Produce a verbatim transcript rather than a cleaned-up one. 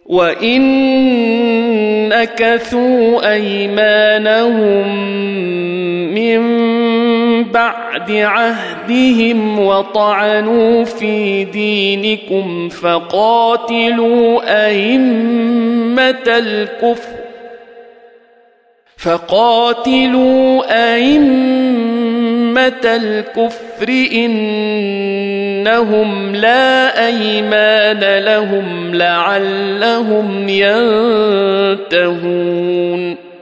وإن نكثوا أيمانهم من بعد عهدهم وطعنوا في دينكم فقاتلوا أئمة الكفر فقاتلوا أئمة الكفر إنهم لا أيمان لهم لعلهم ينتهون